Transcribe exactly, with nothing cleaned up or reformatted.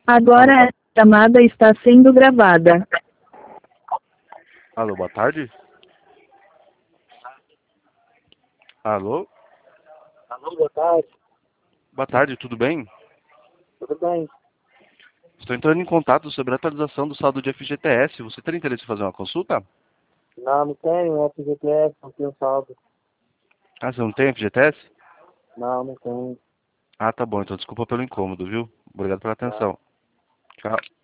Alô, Agora boa... a chamada está sendo gravada. Alô, boa tarde? Alô? Alô, boa tarde. Boa tarde, tudo bem? Tudo bem? Estou entrando em contato sobre a atualização do saldo de F G T S. Você tem interesse em fazer uma consulta? Não, não tenho F G T S, não tenho saldo. Ah, você não tem F G T S? Não, não tenho. Ah, tá bom. Então desculpa pelo incômodo, viu? Obrigado pela Tá. atenção. Tchau.